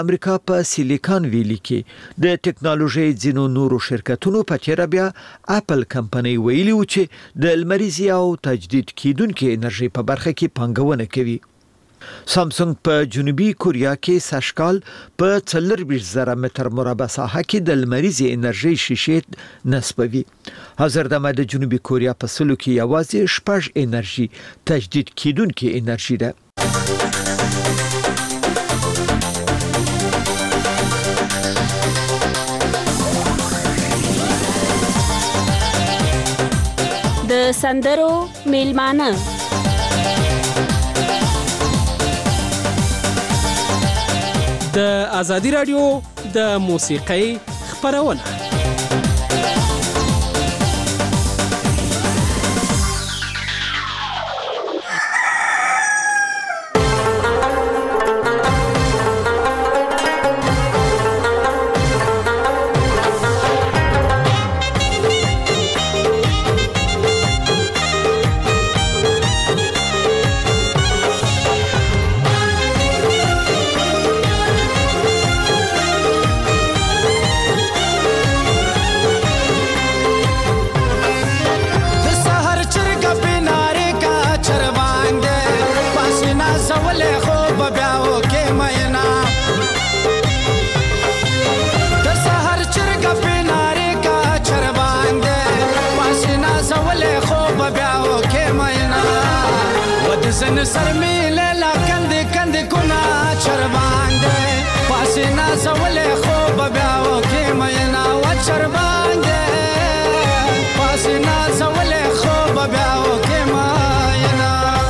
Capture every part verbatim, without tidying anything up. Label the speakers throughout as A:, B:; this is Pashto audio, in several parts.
A: امریکا په سیلیکان ویلي کې د ټکنالوژي ځینو نورو شرکتونو په تیر بیا اپل کمپنۍ ویلي و چې د لمریزي او تجدید کیدونکو انرژي په برخه کې پنګونه کوي. سامسونګ په جنوبي کوریا کې سشکال په څلور ویشت زره متر مربع ساحه کې د لمریزي انرژي شیشې نصبوي. حاضر دمه د جنوبي کوریا په سلو کې یوازې شپږ انرژي تجدید کیدونکو انرژي ده.
B: د سندرو میلمانه
C: د ازادي رادیو د موسیقۍ خبرونه.
D: زن سر میله لا کند کند کنا چربانده پاسینا سوله خوب بیاو کی مینا و چربانده پاسینا سوله خوب بیاو کی مینا.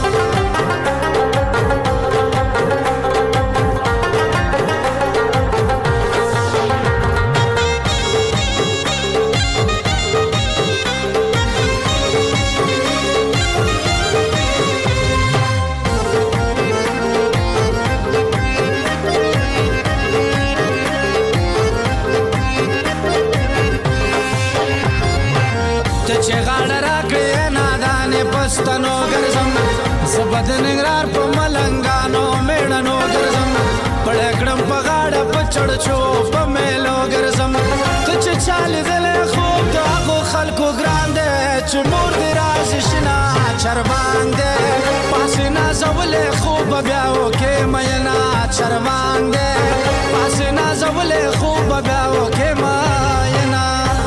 D: پستانو ګرځم زبدن نګرار په ملنګانو میړانو ګرځم پړکړم په غاړه په چړچو په میلو ګرځم ته چې چال دل خوب دا خو خلکو ګران دي چې مور دې راز شنا چربان دي پاسینا زولې خوب بیا وکې مینا چربان دي پاسینا زولې خوب بیا وکې مینا.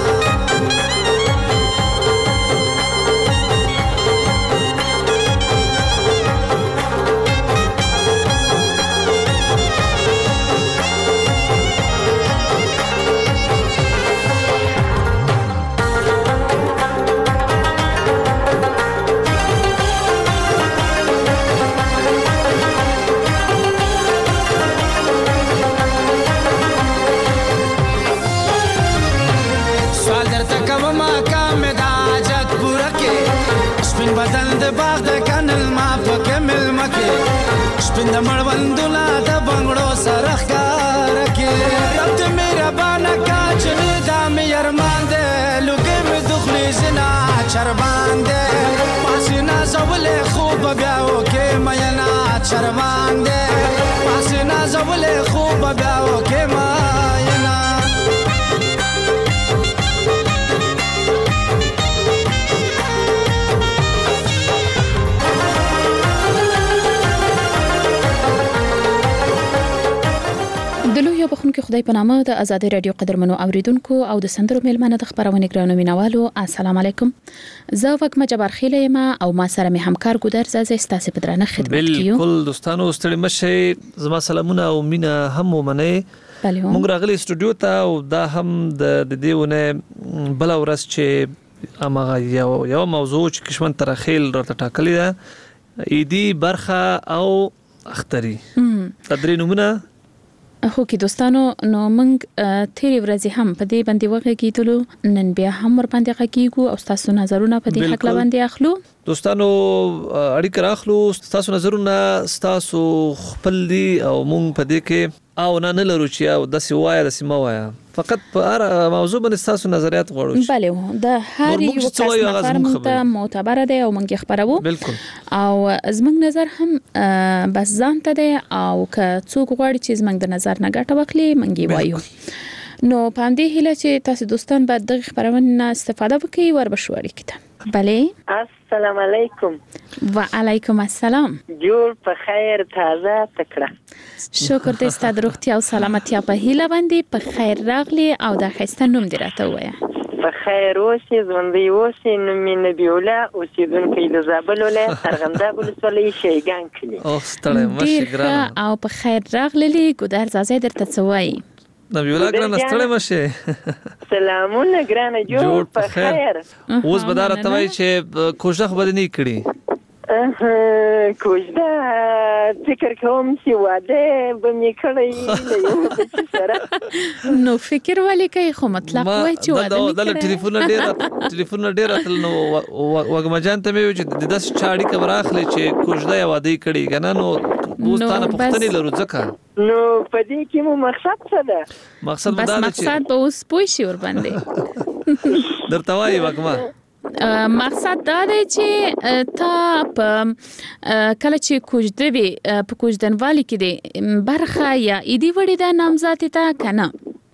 D: بدل د باغ د کنل ما په کمل مکه شپند مړوندونه د بنگړو سره ښکار کې رب دې مهربانه کا چې دا مې ارمان دې لوګې مې دخلي زنا چربان دې پاسینا زولې خوب بیا وکې مینا چربان دې پاسینا زولې خوب بیا وکې مینا.
E: د لوی بخونکو خدای په نامه د ازادي رادیو قدرمنو اوریدونکو او د سندرو میلمانه د خبرونه ګرانو مینوالو السلام علیکم. زه وګم جبار خیله ما او ما سره می همکار ګودر زازه ستاسو په درنه خدمت کیو.
F: بالکل دوستانو ستړي مشه زما سلامونه او مینا هم ومنه. موږ راغلي استودیو ته او دا هم د دیونه بل ورځ چې امغه یو یو موضوع چې کشمن ترخیل راته ټاکلی ده ایدی برخه او اختری تدری نمونه
E: خو کې دوستانو نو موږ تیری ورځې هم په دې باندې وغږیدلو نن بیا هم ور باندې غږیږو او تاسو نظرونه په دې حق باندې اخلو.
F: دوستانو اړیکه راخلو تاسو نظرونه تاسو خپل دي او موږ په دې کې او نه نه لرو چې او د سیوایا د سیموایا فقط په هر موضوع باندې تاسو نظریات غواړو.
E: بله د هر یو کس نظر مونږ معتبر دی او مونږ خبرو.
F: بالکل.
E: او زمونږ نظر هم بس ځان ته دی او که څوک غواړي چې زمونږ د نظر نه ګټه واخلي مونږ وایو. نو پاندې هله چې تاسو دوستان بعد دغه خبرونه استفاده وکړي ور بشوړی کیته. بله.
G: السلام علیکم.
E: و علیکم السلام.
G: جوړ په خیر تازه تکړه.
E: شکر دې ستاسو د روغتیا او سلامتیا په هیله باندې په خیر راغلی او د خسته نوم دې راته وایه.
G: په خیر اوسې ژوندۍ اوسې نوم مې نبی الله اوسېدونکی د زابل ولایت ارغنداب ولسوالۍ شیګان کلي.
F: او ستړی مشه ګرانه.
E: او په خیر راغلی ګودر زازه درته څه وایي.
F: نبی الله ګرانه ستړی مشه.
G: سلامونه ګرانه جوړ په خیر.
F: اوس به دا راته وایي چې کوژده خو به دې نه کړي.
G: کوژده فکر کوم چې واده به مې کړی له یو بچي سره.
E: نو فکر ولې کوي خو مطلب وایي چې واده مې کړی.
F: دا ټلیفون ډېر ټلیفون ډېر اتل نو وګمجان ته مې وی چې د داس چاړي کبر اخلي چې کوژده یا واده کړي کنه نو اوس تا نه پښتني لرو ځکه.
G: نو په دې کې مو مقصد څه ده؟
F: مقصد
E: بس مقصد به اوس پوه شي ور باندې.
F: درته وایي وګما
E: مقصد دا دی چې تا په کله چې کوژده وي په کوژدنوالي کې دی برخه یا ایدي وړي د نامزد ته کنه.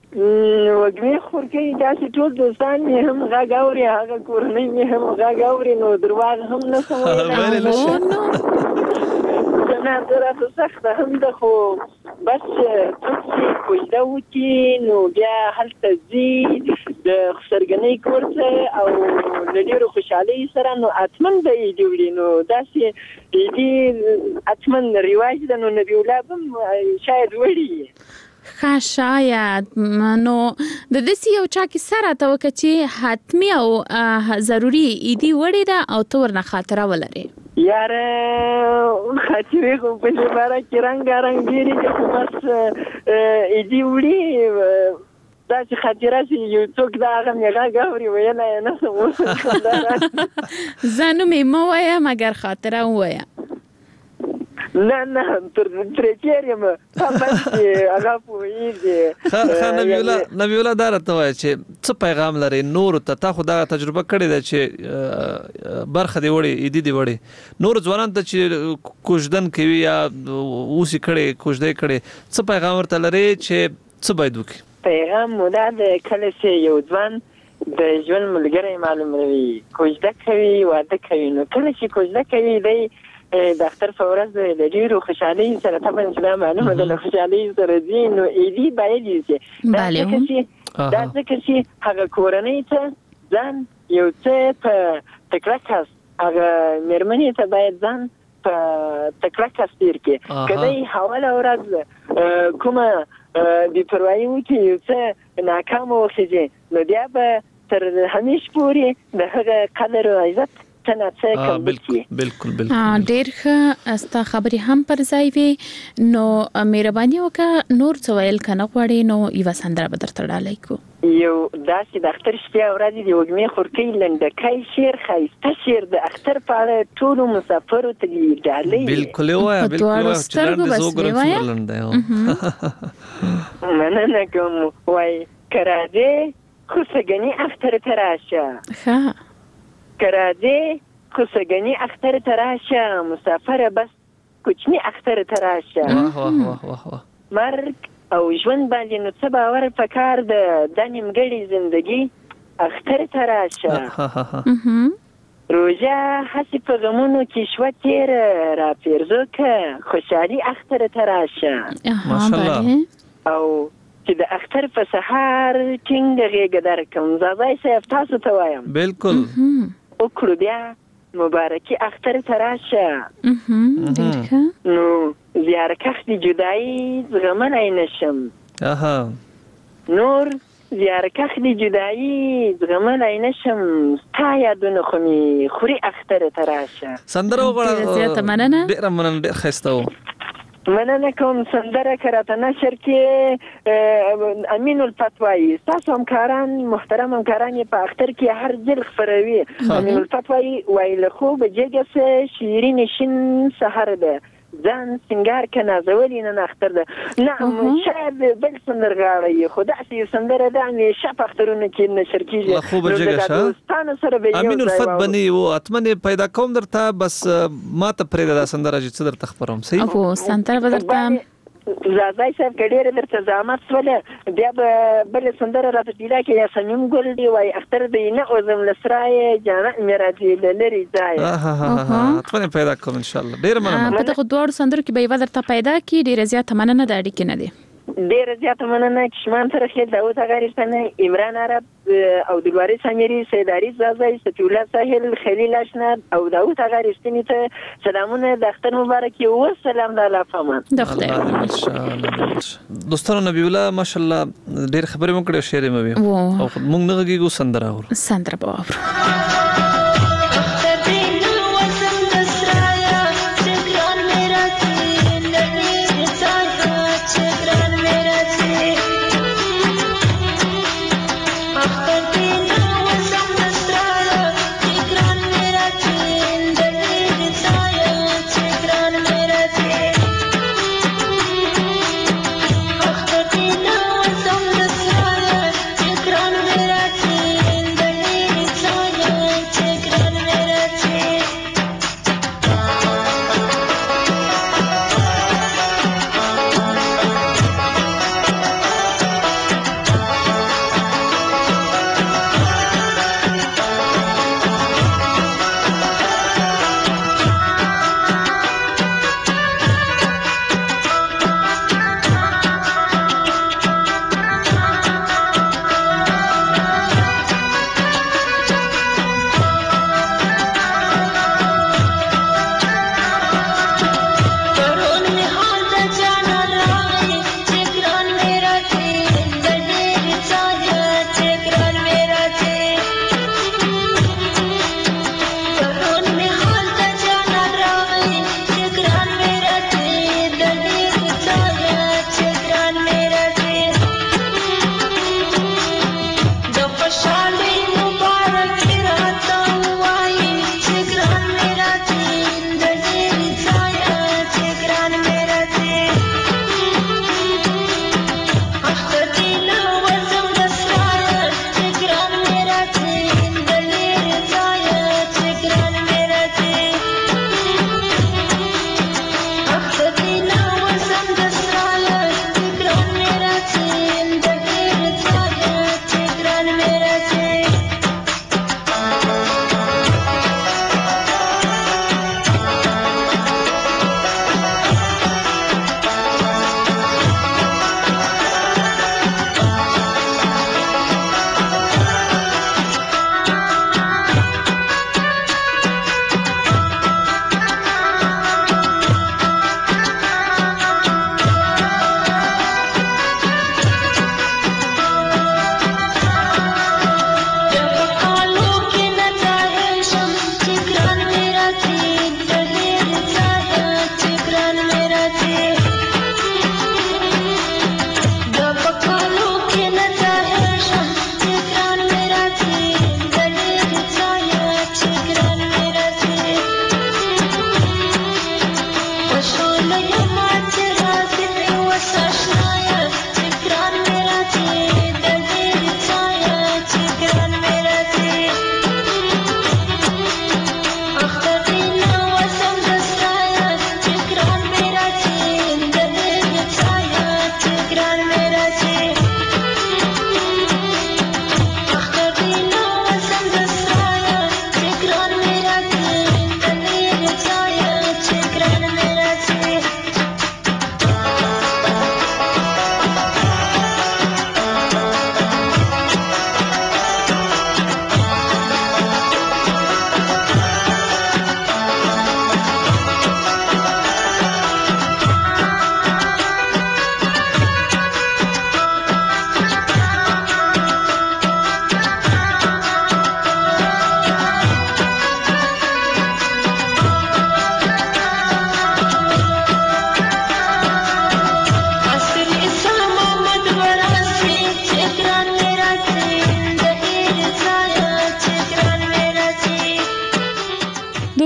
G: وګمې خورکې داسې ټول دوستان مې هم غږ اوري هغه کورنۍ مې هم غږ اوري نو درواغ هم نه سم ویلی. نه درته سخته هم ده خو بس څوک چې کوژده وکړي نو بیا هلته ځي د خسرګنۍ کور ته او له ډېرو خوشحالۍ سره نو حتما به ایدي وړي. نو داسې ایدي حتما رواج ده نو نبي الله به شاید وړي.
E: ښه شاید نو د داسې یو چا کیسه راته وکړه چې حتمي او ضروري ایدي وړې ده او ته ورنه خاطره ولرې.
G: یاره خاطرې خو په دې باره کې رنګارنګ ډېرې دي خو بس ایدي وړي داسې خاطره چې یو څوک د هغه مې غږ اوري ویلی یې نه شم اوس.
E: زه نوم یې مه وایه مګر خاطره ووایه.
G: نه نه ترې تېر یم بس چې هغه پوهېږي.
F: ښه نبي الله نبي الله دا راته وایه چې څه پیغام لري نورو ته. تا خو دغه تجربه کړې ده چې برخه دې وړې ایدي دې وړې نور ځوانان ته چې کوژدن کوي یا اوس یې کړې کوژده یې کړې څه پیغام ورته لري چې څه باید وکړي؟
G: پیغام مو دا ده کله چې یو ځوان د ژوند ملګری معلوموي کوژده کوي واده کوي نو کله چې کوژده کوي دی د اختر په ورځ د ډېرو خوشحالۍ سره طبعا چې دا معلومه ده له خوشحالۍ سره ځي نو ایدي باید یوسي. دا ځکه چې هغه کورنۍ ته ځان یو څه په تکړه کس هغه مېرمنې ته باید ځان په تکړه کس تېر کړي. که دی حواله ورځ کومه بې پروایي وکړي یو څه ناکامه وخېږي نو بیا به تر همیش پورې د هغه قدر او عزت
F: بالکل بالکل بالکل
E: ډېر ښه ستا خبرې هم پر ځای وي نو مهرباني وکړه نور څه ویل که نه غواړې نو یوه سندره به درته ډالۍ کړو.
G: یو داسې د اختر شپې ورځې د وږمې خورکۍ لنډکی شعر ښایسته شعر د اختر په اړه ټولو مسافرو ته دې ډالۍ.
F: بالکل یې وایه بالکل وایه چې لنډ زه وګورم څومره لنډ دی.
G: مننه کوم. وایي که راځې خو سږني اختر ته راشه.
E: ښه
G: که راځې خو سږني اختر ته راشه مسافره بس کوچني اختر ته راشه. مرګ او ژوند باندې نو څه باور پکار ده دا نیمګړې زندګي اختر ته راشه. روژه هسې په غمونو کې شوه تېره راپېرزو که خوشحالي اختر ته راشه. او چې د اختر په سهار ټینګه غېږه درکړم زابای صاحب تاسو ته وایم
F: بالکل
G: وکړو بیا مبارکي اختر ته راشه. نو زیارکښ د جدایي زغملی نشم. نور زیارکښ د جدایي زغملی نشم ستا یادونه خو مې خوري اختر ته راشه.
F: سندره وغواړه.
E: زیاته مننه.
F: ډېره مننه ډېر ښایسته و.
G: مننه کوم. سندره که راته نشر کې امین الفت وایي ستاسو همکاران محترم همکاران یې په اختر کې هر ځل خپروي. امین الفت وایي وایي له خوبه جګه سه شیرین شین سحر ده ځان سنگار کنه زولین نه اختر ده نه شاید بل سندرغاړي خدا سي سندره ده نه شپ اخترونه کې نشر کیږي
F: خو بجګه
G: دوستانو سره به
F: امین الفت بني او اتمنه پیدا کوم درته بس ما ته پرې دا سندره چې څه درته خبروم صحیح
E: او سندره بدرته
G: زادای صاحب کډیر درته زحمت سواله بیا بل سندره راته پیدا کې یا سمیم ګل دی وای اختر دی نه او زم لسرای جانا میراثي لری ځای
F: ها ها ها اتمنه پیدا کوم ان شاء الله ډیر مننه
E: په دغه دوړ سندره کې به درته پیدا کی ډیر زیات مننه د اړیکې نه دی
G: ډیر زیات مننه کشمان سره خیل داوود غاریستانه عمران عرب او دلواري سامری سیداری زازای ستوله ساحل خلیل اشنا او داوود غاریستنی ته سلامونه د اختر مبارک او سلام د الله فمان
E: د خدای
F: ان شاء الله دوستانو نبی الله ماشاءالله ډیر خبرې مو کړې شعر مې او موږ نه غږیږو سندره اور
E: سندره باور
H: Check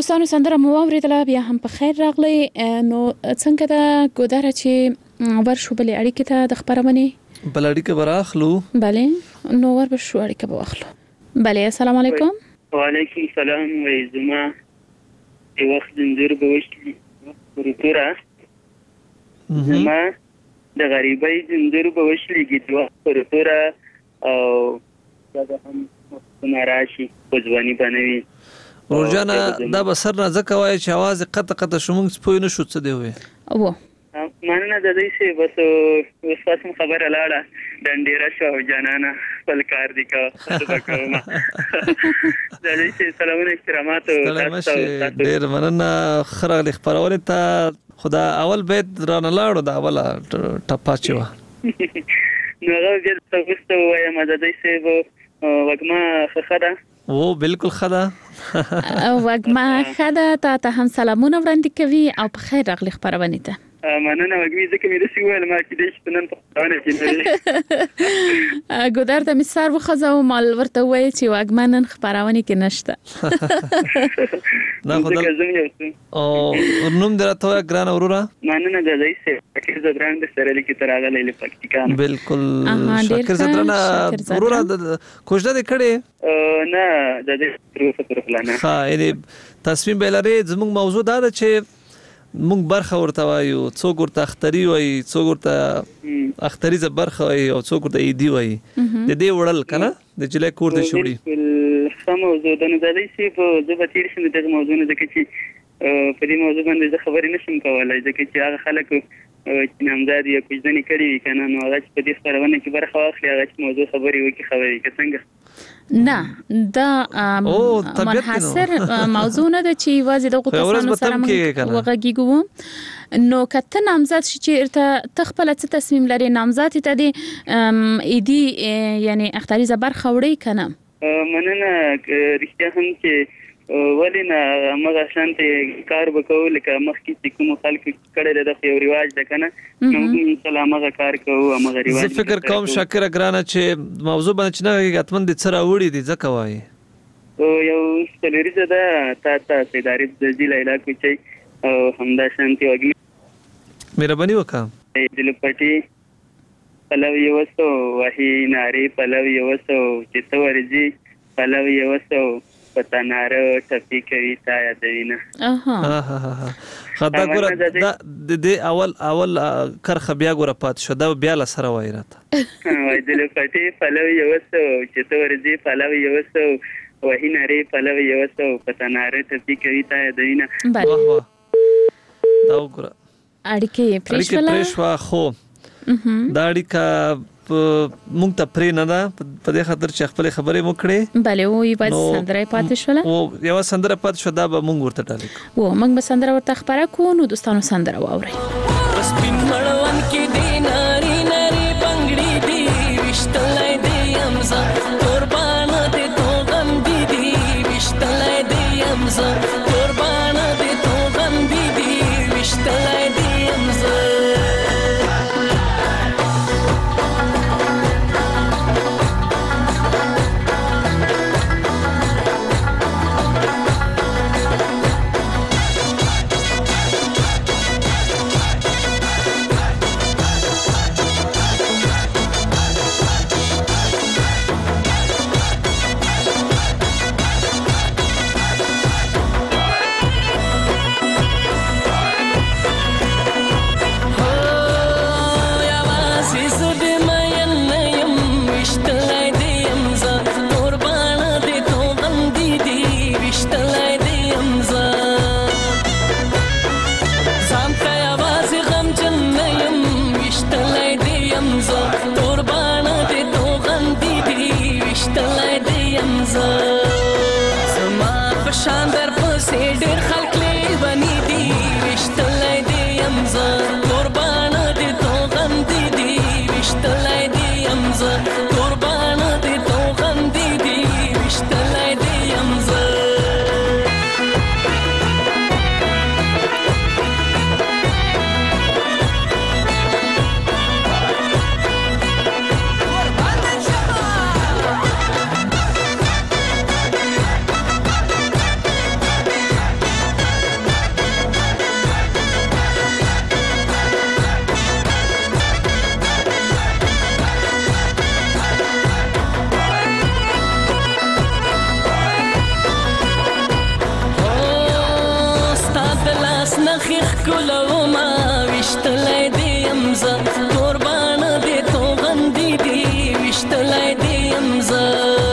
E: دوستانو سندره مو اوریدله بیا هم په خیر راغلی. نو څنګه دا ګودره چې ورشو بلې اړیکې ته د خبرونه
F: بل اړیکه براخلو.
E: بله نو ور بشو اړیکه واخلو. بله السلام علیکم.
H: وعلیکم السلام. وای زما د وخت زنجیر به وشي ورتورا زما د غریبۍ زنجیر به وشي د وخت ورتورا او دا هم ناراشي پځوانی بنوي.
F: ورجانا دا بسر نه زکه وای چې आवाज قطه قطه شومنګ سپوی نه شو څه دی وې
E: او
H: ماننه د دې څه بس اوس تاسو خبره لاړه ډنډیرا شو جانانا خپل کار دی کا وکړم. د دې څه سلامونه احترامات
F: تاسو ډیر مننه خرغ خبرونه ته خدا اول بیت رانه لاړو دا اوله ټپا چوا
H: نو هغه د تاسو وایم د دې څه وګما خخره
F: او بالکل خدا
E: وګما خدا ته ته هم سلامونه وړاندې کوي او په خیر راغلی خبرونه ته.
H: مننه وګمی ځکه مې د سیول ما کې د شپنن په خبرونه کې
E: ګودر د مسار وخزو مال ورته وای چې وګمنن خبرونه کې نشته.
F: نه خدای او نوم درته ګران اورورا
H: مننه د دې څه کې د برانډ سره لیکي تراغله ل پکتیکان
F: بالکل شکر زدرنا اورورا کوژده دې کړي
H: نه د دې پروسه پر پلان
F: ها یعنی تصمیم بلاره زموږ موضوع دا ده چې مونږ برخه ورته وایو څوک ورته اختری وایي څوک ورته اختریزه برخه وایي او څوک ورته ایدی وایي د دې وړل کنه د جلې کور د شوړي
H: سم موضوع د نظرې سی په ځبه تیر شنه د موضوع نه ځکه چې په دې موضوع باندې خبرې نشم کولای ځکه چې هغه خلک چې نامزاد یا کوژدنې کړي وي کنه نو هغه په دې خبرونه کې برخه واخلي هغه موضوع خبرې وکړي خبرې کې څنګه
E: نه دا منحصر موضوع نه ده چې واځي د غوښتنو سره وغږیږو. نو کته نامزاد شي چې تخپل څه تصمیم لري نامزاد ته دي ایدي یعنی اختیاري برخه وړي کنه
H: مننه رښتیا هم چې ولینا مغه شانته کار وکول لکه مخکې چې کوم خلک کړي د یو ریواج ده کنه نو ان شاء الله مغه کار کوو مغه ریواج
F: زه فکر کوم شاکر ګرانه چې موضوع باندې نه غاتمن د سره وړي دي ځکه وایي
H: او یو سلیریزه ده تا ته سیداری د ضلع علاقې چې همدا شانتي وګي
F: مهرباني وکړه
H: دل پټي پلو یوسو وحی ناری پلو یوسو چې تورځي پلو یوسو پتاناره ټپی کوي تا یادوینه
E: اها
F: ها خدا ګور د دې اول اول کرخ بیا ګور پات شو دا بیا لسره وای راته
H: وای دل پټي پلو یوسو چې تورځي پلو یوسو وحی ناری پلو یوسو پتاناره ټپی کوي تا یادوینه
F: واه واه دا وګوره
E: اړیکې
F: پرېښوا خو دا اړیکه مونږ ته پرې نه ده په دې خاطر چې خپل خبرې مو کړې
E: بله وې په سندره پاتې شوله
F: او یو سندره پاتې شو دا به مونږ ورته ټالیک
E: و مونږ به سندره ورته خبره کو نو دوستانو سندره واوري
I: سپین مړون کې دی ناری ناری بنگړي دی وشتلای دی امزا قربان دې تو غم دی دی وشتلای دی امزا قربان دې تو غم دی دی وشتلای دی امزا ښکلو ما وشتلی دی یم زه قربانه دې توغندي دي وشتلی دی یم زه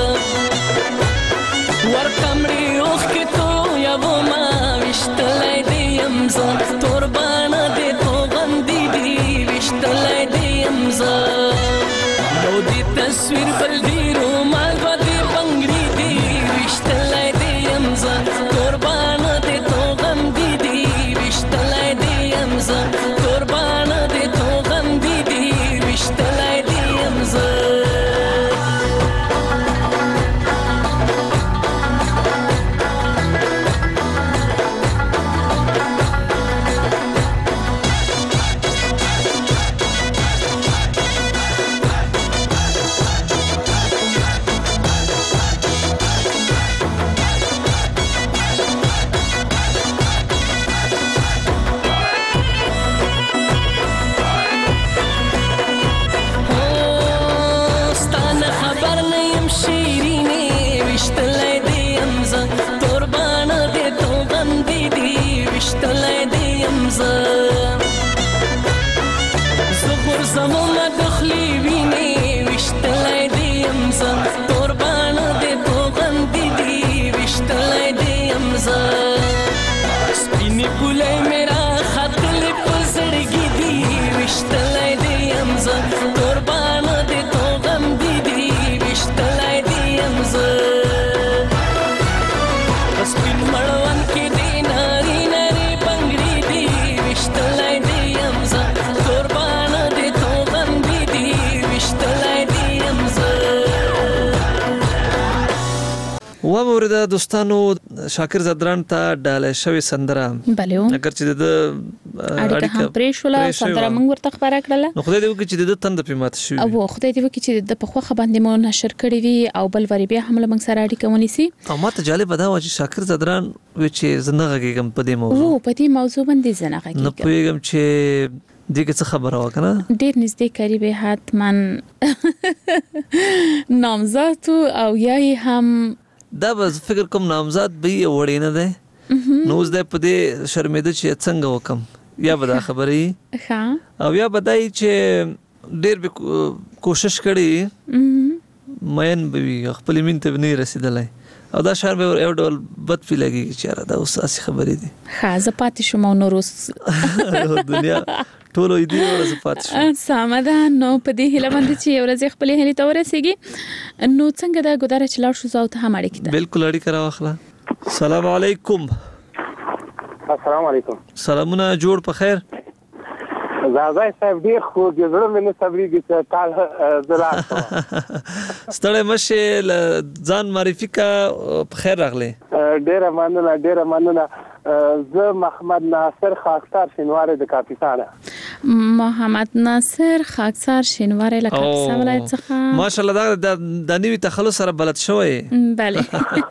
I: ورکمړې اوښکې تویوو ما وشتلی دی یم زه قربانه دې توغندي دي وشتلی دی یم زه نو دې تصویر بل دی رومال به دې بنګړي دي وشتلی دی یم زه قربانه دې توغندي دي وشتلی دی یم زه قربانه دې توغندي دي وشتلی دی یم زه زمونه دخلی ویني وشتلی دی یم زه قربانه دې توغندي دي وشتلی دی یم زه سپینې ګلۍ مې راختلې په زړګي دي وشتلی دی یم زه قربانه دې توغندي دي وشتلی دی یم زه په سپین مړوند کې دې ناري ناري بنګړي دي وشتلی دی یم زه قربانه دې توغندي دي وشتلی دی یم زه
F: واورید دوستانو شاکر زدران ته ډالۍ شوې سندره
E: بله
F: اگر چې د
E: اړیکه هم پرې شوله سندره موږ ورته خبره کړله
F: نو خدای دې وکړي چې د تند په ماته شي
E: او خدای دې وکړي چې د په خوخه باندې مو نشر کړی وي او بل وری بیا هم موږ سره اړیکه ونیسي
F: او ماته جالب دا و چې شاکر زدران و چې زنه غږیږم په دې موضوع
E: او په دې موضوع باندې زنه غږیږم
F: نه پوهیږم چې دې کې څه خبره وکنه
E: ډېر نږدې قریب حتما نامزد او یا هم
F: دا به فکر کوم نامزد به وړي نه ده نو زه په دې شرمېده چې څنګه وکم یا به دا خبرې
E: ها
F: او یا بدای چې ډېر به کوشش کړي مېن به خپل مين ته نه رسیدلای او دا شهر به یو ډول بد پی لګي چې را دا اوس اسی خبرې دي
E: ها زه پاتې شوم نو روس
F: دنیا ټولو دې ورځ پاتې شو
E: سمدا نو په دې هله باندې چې ورځ خپل هلي ته ورسېږي نو څنګه دا ګدار چې لاړ شو زاو ته هم اړیکه
F: بالکل اړیکه راوخله السلام علیکم
J: السلام علیکم
F: سلامونه جوړ په خیر
J: زازای صاحب ډیر خو د زړه مې صبرېږي چې کال زرا
F: ستړی مشه ځان معرفي کا په خیر راغله
J: ډیره مننه ډیره مننه زه محمد ناصر خاکسار شینواری د کاپیسانه
E: محمد ناصر خاکسار شینواری له کاپیسا ولایت څخه
F: ماشاءالله دا د نوې تخلص سره بلد شوی
E: بله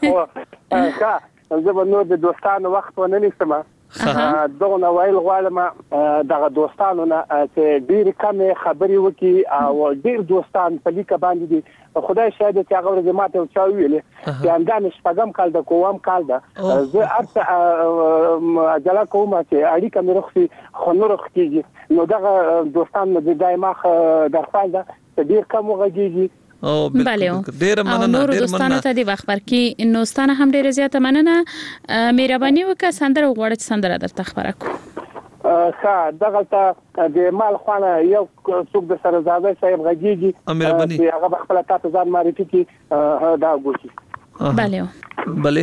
J: ښه زه به نور د دوستانو وخت ونه نیسم دغه نو ویل غواړم دغه دوستانو نه چې ډیر کم خبري وکي او ډیر دوستان په لیکه باندې دي خدای شاید چې هغه ورځ ماته چا ویلې چې اندان شپږم کال د کوم کال ده زه اته اجازه کوم چې اړیکه مې رخصي خنور خکېږي نو دغه دوستان مې دایمه درخواست ده چې ډیر کم وغږیږي
F: او بالکل ډیر مننه
E: نور دوستانو ته دی وخت ورکې نو ستانه هم ډیر زیاته مننه مهرباني وکړه سندره وغوړه چې سندره درته خبره کو
J: ښه دغه ته د مال خوانه یو څوک د سره زاده صاحب غږیږي
F: مهرباني
J: هغه خپل تاسو ځان معرفي کی دا ګوشي
E: بله
F: بله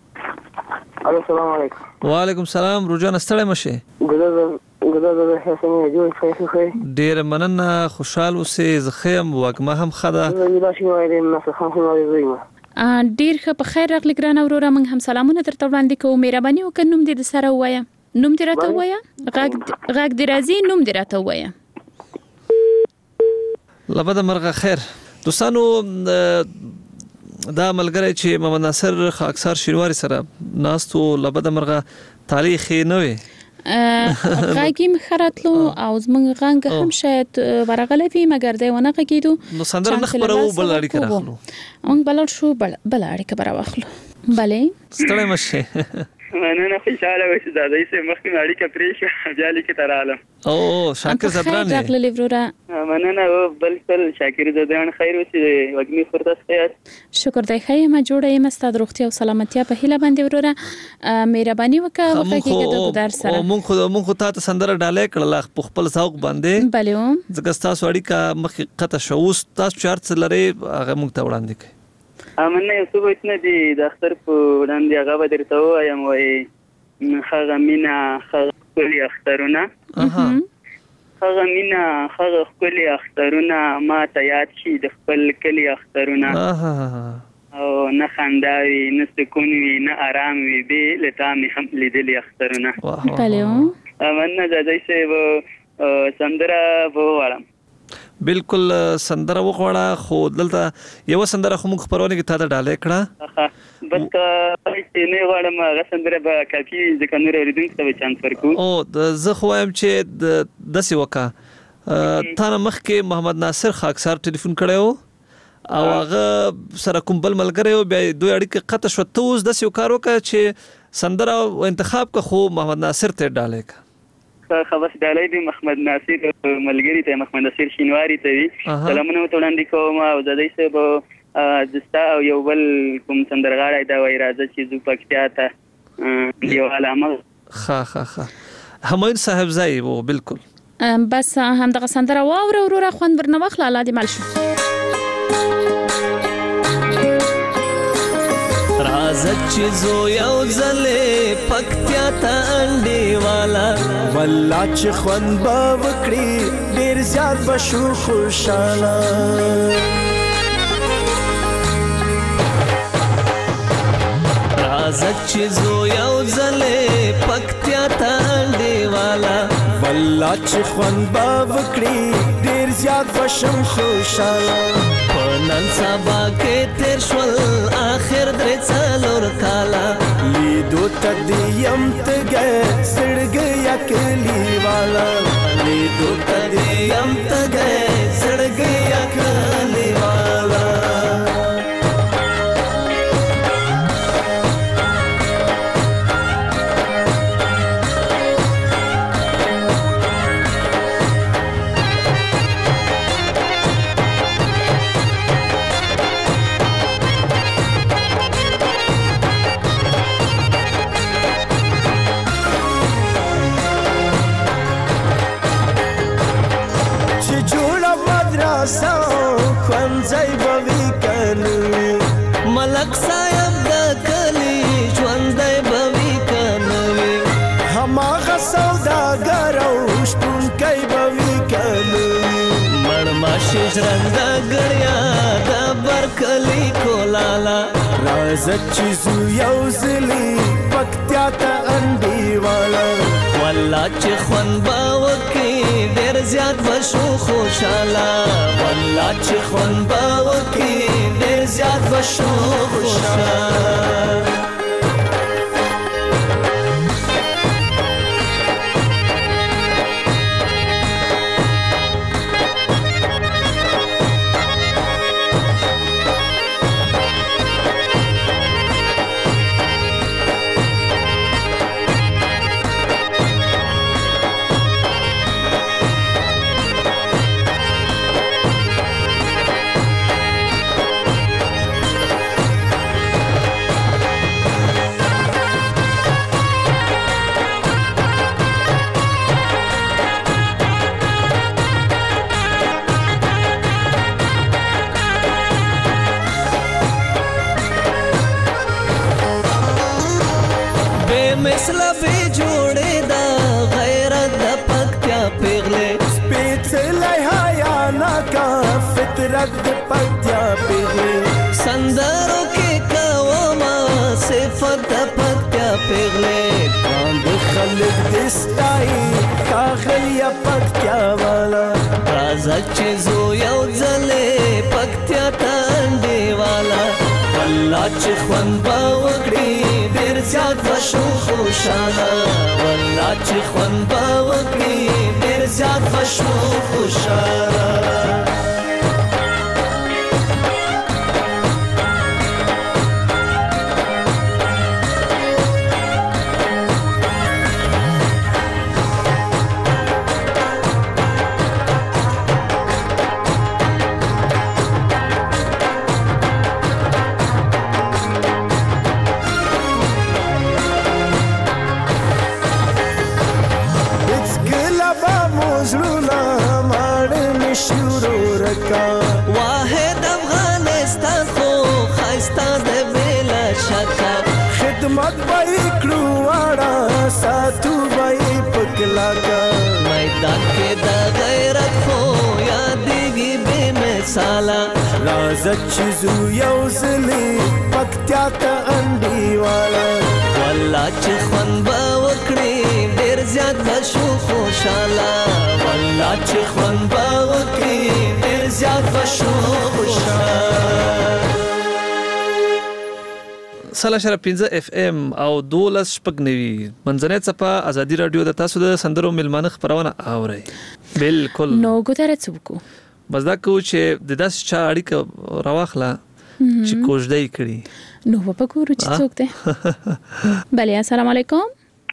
J: الو السلام علیکم
F: وعلیکم السلام روزانه ستړی مشه
J: ګذر ګذر د حسین جوړ شي خو
F: ډیر مننه خوشاله اوسې زخم وګما هم خدا
E: ډیر ښه په خیر راغلی ګران اوروره موږ هم سلامونه درته وړاندې کوو مهرباني وکړه نوم دې د سره وایا نوم دې راته وایا غږ غږ دې راځي نوم دې راته وایا
F: لبد مرغه خیر دوستانو دا ملګری چې محمد ناصر خاکسار شینواری سره ناستو لبد مرغه تاریخ نه وي
E: غاګیم خراتلو او زمنګ غنګ هم شاید ورغلې وي مګر دی ونه غږیدو
F: نو سندره نخبرو بل اړیکه راخلو
E: اون بل شو بل بل اړیکه برا واخلو بله
F: ستړی مشه
H: مننه خوشاله وې چې زادای سه مخکې اړیکه پرې شو بیا لیک تر عالم
F: او شاکر زدران
E: راغلی لیورورا
H: مننه بل بل شاکر زدران خیر اوسې وګنی فرصت خیر
E: شکر دی خیر ما جوړه یم ستاسو روغتیا او سلامتیا په هیله باندې ورورا مهرباني وکړه وکړه کې د در سره
F: مونږ خو مونږ خو ته سندره ډالې کړل په خپل ذوق باندې
E: بله
F: ځکه تاسو اړیکه مخ قطه شو تاسو چارت لري هغه مونږ ته وړاندې کړئ
H: امنه یو څه وایي نه دی د اختر په وړاندې هغه به درته وایم وایي هغه مینا هغه ښکلي اخترونه هغه مینا هغه ښکلي اخترونه ما ته یاد شي د خپل کلي اخترونه او نه خندا وي نه سکون وي نه آرام وي بې له تا مې هم لیدلي اخترونه
E: بله
H: امنه دادی صاحب سندره به وواړم
F: بالکل سندره وغواړه خو دلته یو سندره خو موږ خبرونه کې تا ته ډالې کړه
H: بس چې نه غواړم هغه سندره به کافي ځکه نور اوریدونکو ته به چانس ورکو
F: او زه خو وایم چې د داسې وکړه تا نه مخکې محمد ناصر خاکسار ټلیفون کړی او هغه سره کوم بل ملګری و بیا دوی اړیکې قطع شوه ته اوس داسې یو کار وکړه چې سندره انتخاب کړه خو محمد ناصر ته ډالې کړه
H: خبر ډالۍ دی محمد ناصر ملګری ته محمد ناصر شینواری ته وی سلامونه وړاندې کوم او د دې سبا دستا او یو بل کوم سندرغاړی دا وای راځي چې زو پکتیا ته یو علامه
F: ها ها ها همایون صاحب زای وو بالکل
E: بس هم دغه سندره واوره وروره خوند ورنه واخله الله دې مل شو
I: رازت چې زو یو ځلې پکتیا ته انډي والا
K: والله چې خوند به وکړي ډېر زیات به شو خوشاله
I: رازت چې زو یو ځلې پکتیا ته انډي والا
K: والله چې خوند به وکړي ډېر زیات به شم خوشاله
I: نن سبا کې تیر شول آخر درې څلور کاله
K: لیدو ته دې یم تږی زړګی کلی والا
I: لیدو ته دې یم تږی زړګی کلی والا ملک صاحب د کلی ژوندی به وي که نه وي
K: هماغه سوداګر او شپونکی به وي که نه وي
I: مړماشي ژرنده ګړیا د برکلي کولاله
K: راځه چې زو یو ځلي پکتیا ته انډي والا
I: والله چې خوند به وکړي ډېر زیات به شو خوشاله والله چې خوند به وکړي ډېر زیات به شو خوشاله مثلا به جوړې دا غیرت د پکتیا پیغلې
K: سپېڅلی حیا ناکا فطرت د پکتیا پیغلې
I: سندرو کې کومه صفت د پکتیا پیغلې
K: باندې خلک دې ستایي ښاغلیه پکتیا والا
I: راځه چې زو یو ځلې پکتیا ته انډي والا والله چې خوند به وکړي ډېر زیات به شو خوشاله والله چې خوند به وکړي ډېر زیات به شو خوشاله
K: کا
I: واحد افغانستان خو خایستا د بلا شکا
K: خدمت بای کړو واړه ساتو بای پکلا کا
I: میدان کې د غیرت خو یادېږي بے مثالا
K: راز چیزو یو زلی پکتیا ته انډی والا
I: والله چې خوان به وکړي ډېر زیات بشو خوشاله والله چې خوان به وکړي ډېر زیات بشو خوشاله
F: سلا شر پنځه اف ام او دولس شپږ نوي منځنۍ صفه ازادي رادیو د تاسو د سندرو ملمانه خبرونه اوري بالکل
E: نو ګوتره څوک
F: بس دا کو چې د داس چا اړیکه راوخله چې کوژدای کړي
E: نو په ګورو چې څوک ده بله السلام علیکم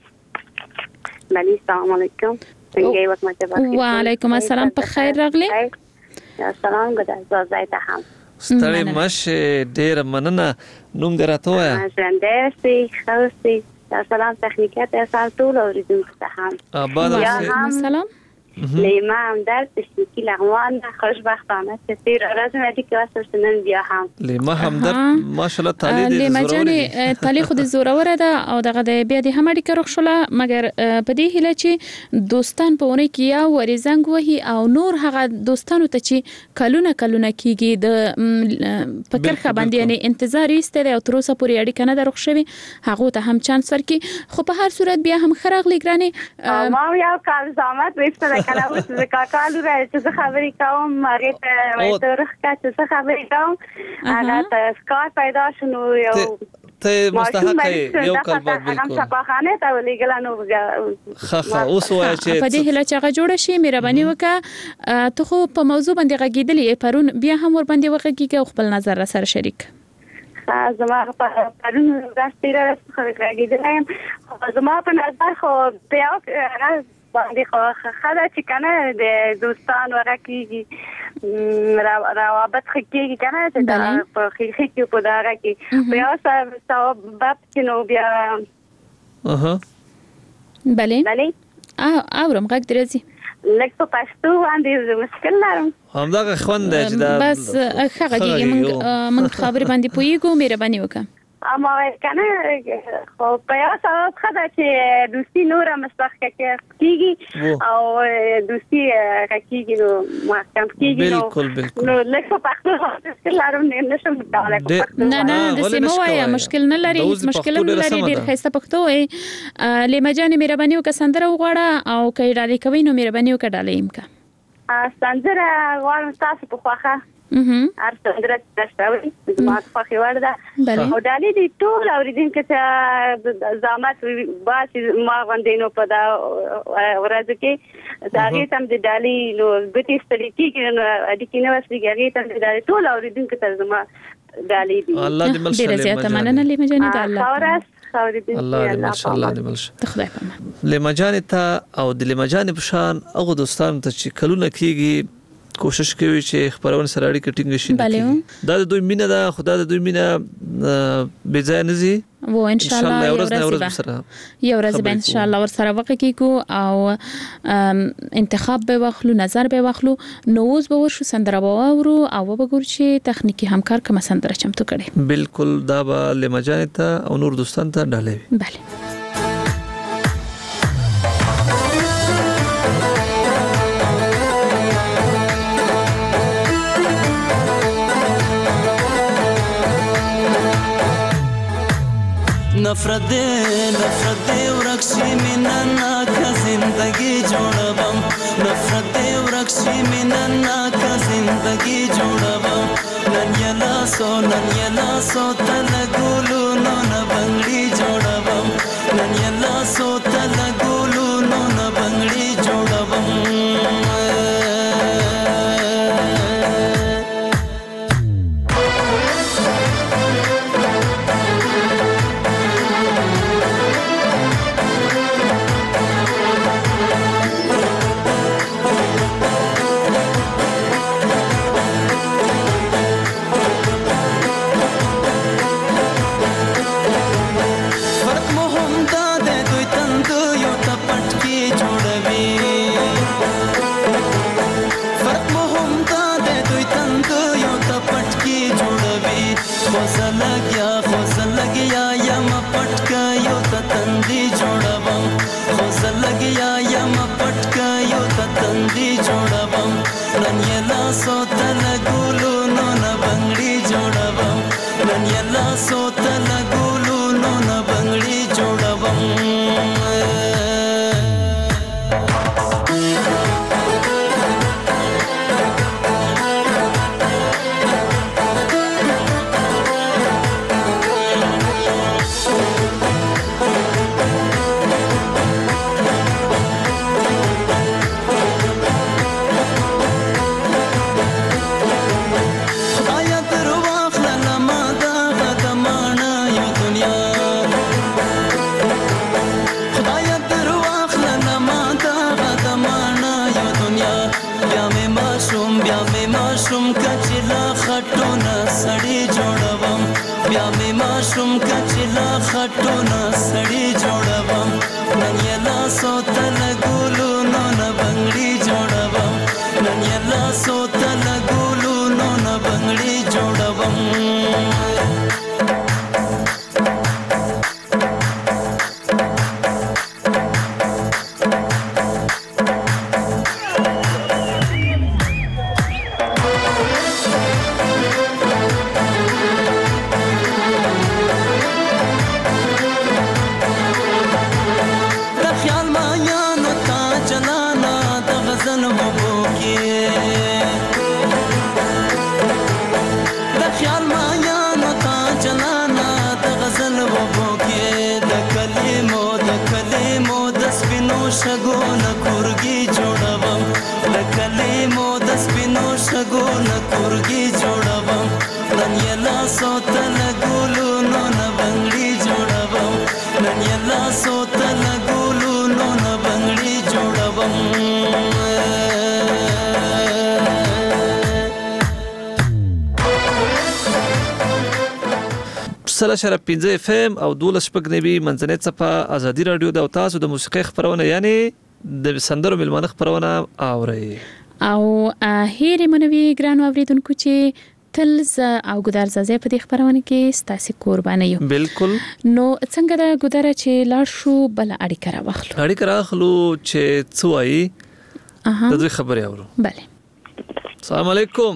L: بله السلام علیکم څنګه یو وخت مته
E: وعلیکم السلام په خیر راغلی
L: السلام ګډه زای ته هم
F: ستړي مشه ډیر مننه نوم دراته وایا
L: ژوندې سي خوسي السلام تخنیکات اصل ټول اوریدونکو ته هم
E: ابا سلام
L: لیما هم در تشکیل اغوان خوشبختانه سفیر رازم ادی که واسه سنن بیا هم
F: لیما هم در ماشاءالله تعالی دې
E: لیما جانې تعالی خو د زوروره ده او دغه د بیا د هم اړیکه روښله مګر په دې هله چې دوستان په ونه کې یا وري زنګ وهي او نور هغه دوستانو ته چې کلونه کلونه کیږي د فکر باندې یعنی انتظار ایستره او تر اوسه پورې اړیکه نه دروښوي هغه ته هم چانس ورکي خو په هر صورت بیا هم خراغ لګرانه
L: ما یو کال زحمت وسته کله اوس د کاکالو راځي چې خبرې کوم ماره ته وایته رخه چې خبرې کوم هغه ته سکار پیدا شنو یو
F: ته مستحق یو کال بعد
L: بالکل هم صفاخانه ته ولګل نو
F: خخه اوس وای چې
E: په دې هله چې هغه جوړ شي مهرباني وکړه ته خو په موضوع باندې غږیدلې پرون بیا هم ور باندې وغږیږي خپل نظر سره شریک
L: زما په پرون راستي راځي غږیدلم زما په نظر خو بیا باندې خو خاله چې کنه د دوستان ورکیږي روابط خکېږي کنه چې دا په خېخې کې په دغه کې بیا سبب چې نو بیا
F: اها
E: بله
L: بله
E: اورم غږ درځي
L: لکه په پښتو باندې مشکل لرم
F: همدغه خوند چې دا
E: بس هغه کې موږ موږ خبرې باندې پويګو مهرباني وکړه
L: اما کنه خو په یو سبب خدا چې دوستی نور مستحق کېږي او دوستی کېږي نو محکم کېږي نو
F: بالکل بالکل
L: نو لکه په پښتو کې لارم نه نشم متعلق
E: نه نه د سیمه وایا مشکل نه لري هیڅ مشکل نه لري ډیر خسته پښتو وي لیما جان مهرباني وکړه سندره وغواړه او کای ډالې کوي نو مهرباني وکړه ډالې امکا
L: سندره غواړم تاسو په خوخه هر څنګه تاسو ما په خیوړ ده او دالې دي ټول اوریدونکو ته زحمت باسي ما غوندې نو په دا ورځ کې دا هغه تم د دالې نو ګټي ستړي کیږي نو اډی کې نو وسلي هغه تم د دالې ټول اوریدونکو ته زما دالې دي
F: الله دې ملشه
E: ډیره زیاته مننه لیما جان د الله
F: الله دې ملشه الله دې ملشه
E: خدای پامه
F: لیما جان ته او د لیما جان په شان هغه دوستان ته چې کلونه کیږي کوشش کوي چې خبرونه سره اړیکه ټینګ شي دا د دوی مینه ده خدای د دوی مینه به ځای نه زی
E: و ان شاء الله یو ورځ به یو ورځ به ان شاء الله ور سره وکړو او انتخاب به واخلو نظر به واخلو نو اوس به ورشو سندره به اورو او به ګور چې تخنیکی همکار کوم سندره چمتو کړي
F: بالکل دا به لمجان ته او نور دوستان ته ډالې
E: بله
I: नफरत दे नफरत दे ورکشي مینا کا زندگی جوړوم نفرت دے ورکشي مینا کا زندگی جوړوم نن یلا سو نن یلا سو تل ګولو نو نه بنگړي جوړوم نن یلا سو تل ګولو نو نه بنگړي جوړوم کچلا خټونه سړی جوړوم بیا مې ماشوم کچلا خټونه سړی جوړوم نن یې لاسو ته لګولو نو نه بنګړي جوړوم نن یې لاسو ته لګولو نو نه بنګړي جوړوم شګونه کورګي جوړوم د کلمو د سپینو شګونه کورګي جوړوم نن یې لاسو ته لګولو نو نه بنګړي جوړوم نن یې لاسو ته لګولو نو نه بنګړي جوړوم
F: سلا شرف پنځه اف ام او دولس شپږ نوي منځنۍ صفه ازادي رادیو د تاسو د موسیقي خبرونه یعنی د سندرو ملمانه خبرونه اوري
E: او هیري منوي ګرانو اوریدونکو چې تل ز او ګدار زازه په دې خبرونه کې ستاسو قرباني یو
F: بالکل
E: نو څنګه د ګدار چې لاړ شو بل اړیکه راوخلو
F: اړیکه راخلو چې څوای
E: اها
F: د دوی خبري اورو
E: bale
F: السلام علیکم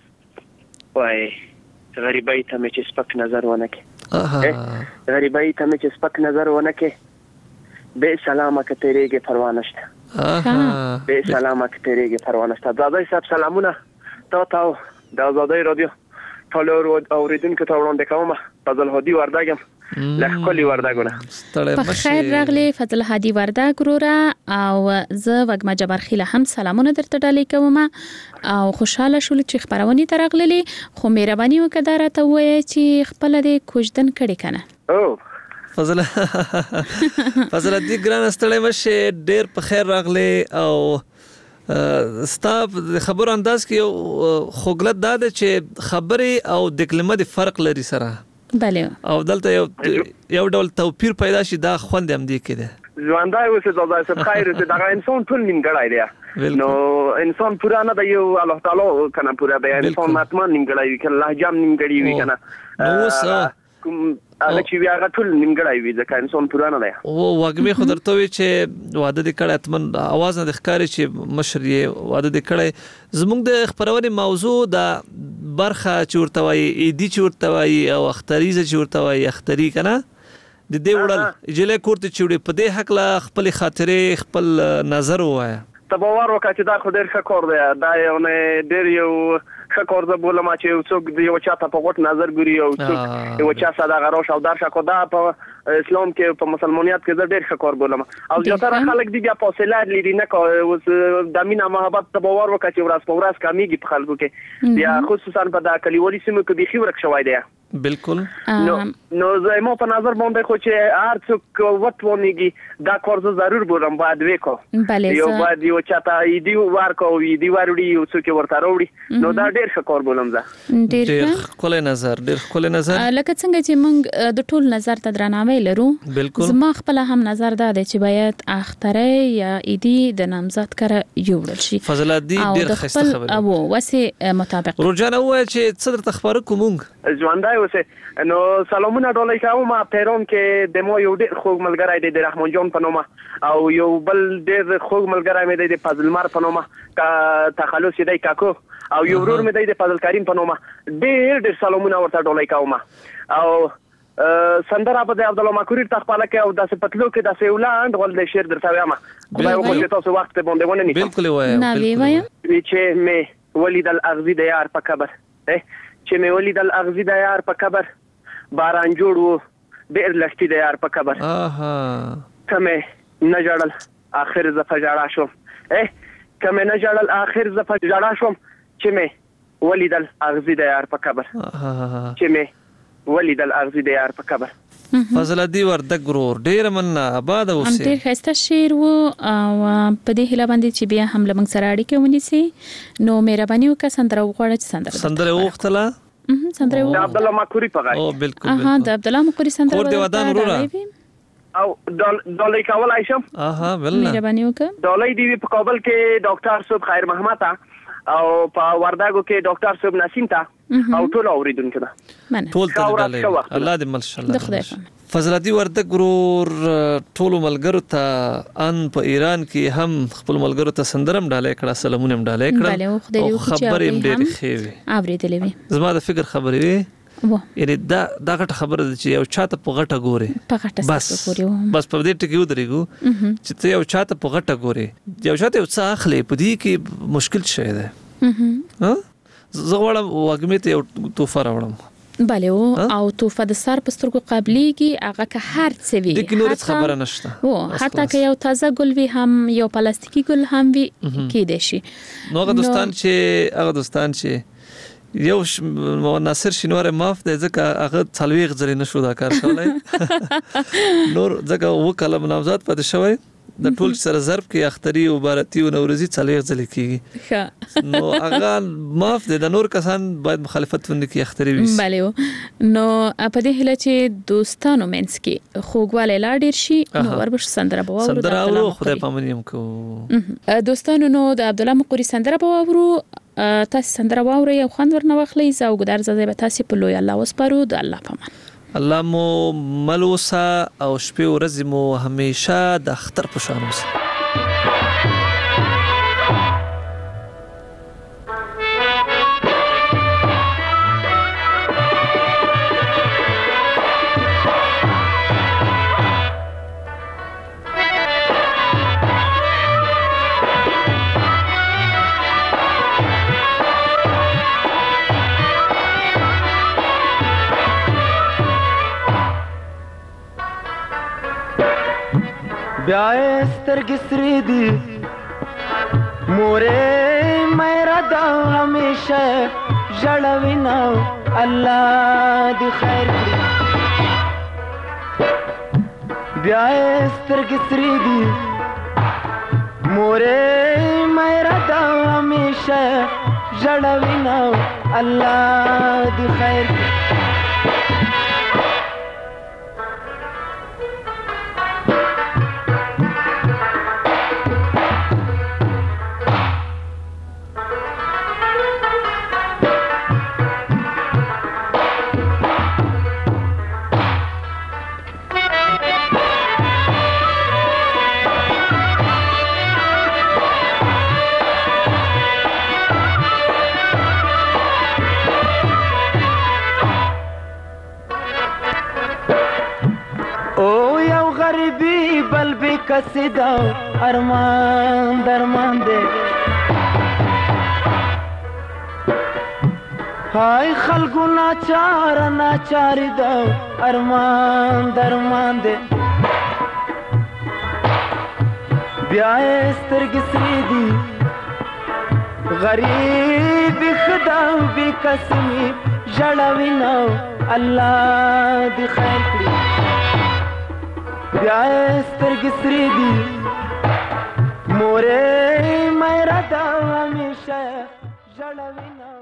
M: وای غریبای ته مې چې سپک نظر ونه کې غریبای ته مې چې سپک نظر ونه کې به سلامه که تیرېږي پروا نشته به سلامه که تیرېږي پروا نشته دادای صاحب سلامونه تا تاو د آزادۍ رادیو ټول اوریدونکو ته وړاندې کوم فضل هادي وردګم له کلی وردګونه
E: په خیر راغلی فضل هادي وردګ وروره او زه وګما جبر خیله هم سلامونه درته ډالې کوم او خوشاله شول چې خبرونه ترغللې خو مهرباني وکړه ته وایي چې خپل د کوژدن کړي کنه
M: او
F: فضل فضل دې ګران استړې مشه ډېر په خیر راغلی او ستاپ خبر انداز کې خوګلت داده چې خبري او د کلمه د فرق لري سره
E: بله
F: او دلته یو یو ډول توپیر پیدا شي دا خوند هم دی کېده
M: ژوندای اوسه د ځای څخه خیر ته دا انسان ټول نیمګړی دی نو انسان پورا نه دی یو الله تعالی کنه پورا دی انسان ماتمان نیمګړی وي کنه لهجه نیمګړی وي کنه
F: نو اوس
M: کوم هغه چې بیا ټول نیمګړی وي ځکه انسان پورا نه دی
F: او وګمه خو درته وی چې واده د کړه اتمن आवाज نه د ښکاری چې مشر یې واده د کړه زموږ د خبرونه موضوع د برخه چورتوي ایدی چورتوي او اختریزه چورتوي اختری کنه د دې وړل اجله کوړه چوړي په دې حق لا خپل خاطره خپل نظر وایا
M: تبوار وکړه چې دا خو ډېر ښه کار دی دا یو نه ډېر یو ښه کار زه بولم چې یو څوک د یو چا ته په غوټ نظر ګوري او څوک یو چا ساده غراش او درشه کو دا په اسلام کې په مسلمانیت کې زه ډېر ښه کار بولم او زیاتره خلک دی بیا فاصله لري نه کو د مینا محبت تبوار وکړه چې ورځ په ورځ کمیږي په خلکو کې بیا خصوصا په دا کلیوالي سیمو کې بيخي ورک شوی دی
F: بالکل
M: نو نو زه مو په نظر باندې خو چې هر څوک وټونیږي دا کار زه ضرور بولم باید وکړو یو باید یو چاته دی ورکو دی وروړي یو څوک ورته وروړي نو دا ډېر ښه کار بولم زه
E: ډېر
F: کله نظر ډېر کله نظر
E: لکه څنګه چې موږ د ټول نظر ته درناوی لرو زما خپل هم نظر دا دی چې باید اختره یا ایدی د نامزد کړه یوړل شي
F: فضل دی ډېر ښه خبره
E: او وسه مطابق
F: روجانه وای چې صدر تخبر کوم
M: ژوندای اوسه نو سلامونه ډولای کوم پیرون کې د مو یو ډېر خوږ ملګری دی د رحمان جان په نومه او یو بل ډېر خوږ ملګری مې دی د فضل مر په نومه کا تخلص دی کاکو او یو ورور مې دی د فضل کریم په نومه ډېر ډېر سلامونه ورته ډولای کوم او سندره په عبد الله مکریر تخپاله کې او د سپتلو کې د سیولاند ول د شعر درته وایم خدای وکړي چې تاسو وخت ته باندې ونه نیسم
F: بالکل وایم
E: نه وی وایم
M: چې مې ولید الاغزی د یار په قبر چې مې ولید الاغزی د یار په قبر باران جوړ وو ډېر لښتي د یار په قبر
F: اها
M: کمه نه جړل اخر ز فجړا شوم ا کمه نه جړل اخر ز فجړا شوم چې مې ولید الاغزی د یار په قبر
F: اها
M: چې مې ولید الاغزی د یار په قبر
F: فضل دی وردګ ورور ډیر مننه آباد اوسه.
E: هم ډیر ښایسته شعر و او په دې هیله باندې چې بیا هم لمنګ سره اړیکه ونیسي نو مهرباني وکړه سندره وغواړه چې سندره
F: سندره وختله
E: سندره
M: د عبد الله مکوري په غږ.
F: او بالکل
E: اها د عبد الله مکوري سندره
F: کور دی ودان وروره
M: او دولای کول عائشہ
F: اها ولنه
E: مهرباني وکړه.
M: دولای دی په کابل کې ډاکټر صاحب خیر محمد او په وردګو کې ډاکټر صاحب نسیم ته او ټول اوریدونکو ته
F: ټول ته ډالې الله دې ماشاءالله. فضلاتي وردګ ورور ټول ملګرو ته ان په ایران کې هم خپل ملګرو ته سندرم ډالې کړه سلامونه هم ډالې کړه او خبرې هم ډېرې ښې وي
E: اوریدلې وي.
F: زما د فکر خبرې وي یعنی دا دا غټه خبره ده چې یو چاته په غټه ګوري
E: په غټه
F: بس
E: ګوري
F: بس په دې ټکی ودرېګو چې ته یو چاته په غټه ګوري یو چاته یو څه اخلي په دې کې مشکل شي ده. ها زه غواړم واګمې ته یو توفه راوړم
E: بله او توفه د سر په سترګو قبليږي هغه که هر څه وي
F: د نور خبره نشته
E: او حتی که یو تازه ګل وي هم یو پلاستیکي ګل هم وي کېدې شي.
F: نو هغه دوستان چې هغه دوستان چې یو ناصر شینوار معاف دی ځکه هغه څلويغ ځلې نشو دا کار کولای نور ځکه و کلم نامزاد پاتې شوی د ټول سره ضرب کې اختری او بارتي او نوروزي څلويغ ځلې کیږي نو هغه معاف دی د نور کسان باید مخالفت ونکړي اختری وي.
E: بله نو په دې هله چې دوستانو منځ کې خوګواله لا ډیر شي نو وربش سندره به وورو
F: سندره او خدای پامنیم کو
E: دوستانو نو د عبد الله مقری سندره به وورو تاسو سندره واوري او خوند ورنه واخلي زو ګدار زده به تاسو په لوی الله وسپارو د الله پامان.
F: الله مو ملوسا او شپې ورځې مو همیشه د اختر په شان اوسه.
K: بیائے سترګې سرې دي مورې مېرا دا همیشه ژړوي نو الله دې خیر کړي. بیائے سترګې سرې دي مورې مېرا دا همیشه ژړوي نو الله دې خیر کړي. کسیدا ارمان درمان دے ہائے خلقو ناچار ناچاری دا ارمان درمان دے بیائے سترګې سرې دي غریب خدا بی قسمی ژړوي نو الله دې خیر کړي. بیائے سترګې سرې دي مورې مېرا دا همیشه ژړوي نو